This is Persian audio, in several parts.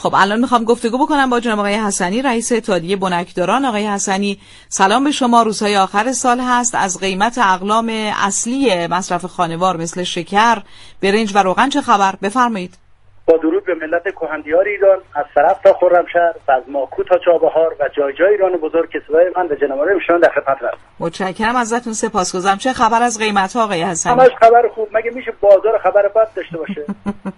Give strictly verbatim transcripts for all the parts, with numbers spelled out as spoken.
خب الان میخوام گفتگو بکنم با جناب آقای حسنی، رئیس اتحادیه بنکداران. آقای حسنی سلام به شما. روزهای آخر سال هست. از قیمت اقلام اصلی مصرف خانوار مثل شکر، برنج و روغن چه خبر؟ بفرمایید. با درود به ملت کهندیار ایران، از طرف تا خرمشهر و از ماکو تا چابهار و جای جای ایران بزرگ که صدای من به جناب آقای شما در خدمت هستم. متشکرم ازتون، سپاسگزارم. چه خبر از قیمت‌ها آقای حسنی؟ همش خبر خوب، مگه میشه بازار خبر بد داشته باشه؟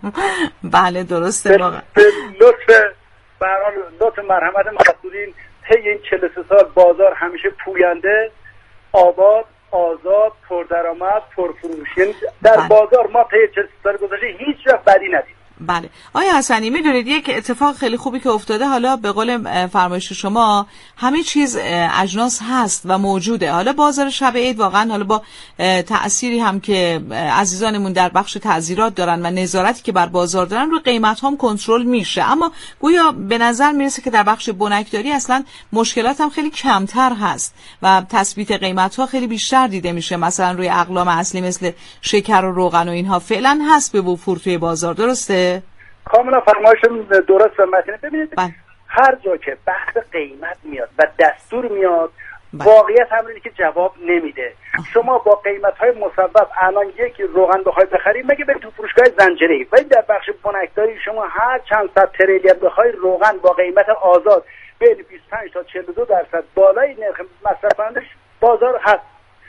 بله درسته واقعا. به لطف به هر حال لطف مرحمت مسئولین طی این چهل و سه سال بازار همیشه پوینده، آباد، آزاد، پردرآمد، پرفروش. یعنی در بله. بازار ما طی چهل و سه سال گذشته هیچ وقت بدی ندیدیم. بله آقای حسنی، میدونید یک اتفاق خیلی خوبی که افتاده، حالا به قول فرمایش شما همه چیز اجناس هست و موجوده. حالا بازار شب عید واقعا حالا با تأثیری هم که عزیزانمون در بخش تعزیرات دارن و نظارتی که بر بازار دارن رو قیمت هم کنترل میشه، اما گویا به نظر میرسه که در بخش بنکداری اصلا مشکلات هم خیلی کمتر هست و تثبیت قیمت ها خیلی بیشتر دیده میشه. مثلا روی اقلام اصلی مثل شکر و روغن و اینها فعلا هست به وفور توی بازار. درسته؟ کاملا فرمایشتون درست و متینه. ببینید بله. هر جا که بحث قیمت میاد و دستور میاد بله. واقعیت هم اینه که جواب نمیده. شما با قیمت‌های مصوب الان یک روغن بخوای بخری مگه بری تو فروشگاه زنجیره‌ای، ولی در بخش بنکداری شما هر چند صد تریلیون بخوای روغن با قیمت آزاد بین بیست و پنج تا چهل و دو درصد بالای نرخ مصرف کننده بازار هست.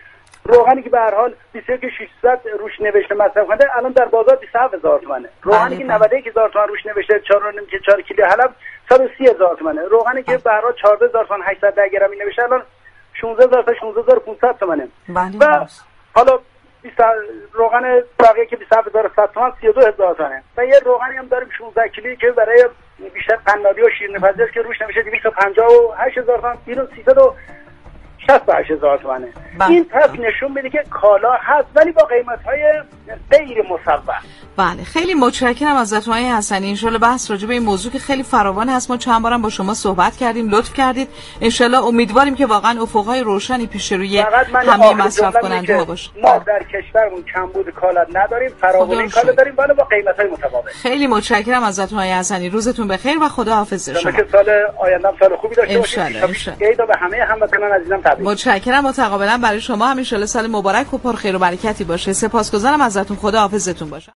روغنی که به هر حال بیست و یک هزار و ششصد روش نوشته مصرف کننده الان در بازار بیست و هفت هزار تومانه. روغنی که نود و یک هزار تومان روش نوشته چهار و نیم که چهار کیلو حلب صد و سی هزار تومانه. روغنی که به هر حال چهارده هزار تومان هشتصد گرمی نوشته الان شانزده هزار تا شانزده هزار و پانصد تومانه. و حالا بیست روغن بقیه که بیست و هفت هزار و صد تومان سی و دو هزار تومانه. و یه روغنی هم داریم شانزده کیلویی که برای بیشتر قنادی و شیرینی‌پزی است که روش نوشته دویست و پنجاه و هشت هزار تومان بیرون سیصد و شصت و هشت هزار تومانه. این پس نشون میده که کالا هست ولی با قیمت‌های غیر مصوب. بله خیلی متشکرم ازتون آقای حسنی. ان شاءالله بحث راجع به این موضوع که خیلی فراوان هست، ما چند بارم با شما صحبت کردیم، لطف کردید. ان شاءالله امیدواریم که واقعا افق‌های روشنی پیش روی همه مصرف کننده ها باشه. ما در کشورمون کمبود کالا نداریم، فراوانی کالا داریم ولی با قیمت‌های متفاوت. خیلی متشکرم ازتون آقای حسنی. روزتون بخیر و خداحافظ شما. که سال آینده سال خوبی داشته باشید. ان شاءالله. عید به همه هموطنان عزیزم تبریک. متشکرم متقابلا برای شما هم. ان شاءالله سال مبارک و پر خیر و برکتی باشه. سپاسگزارم ازتون. خداحافظتون باشه.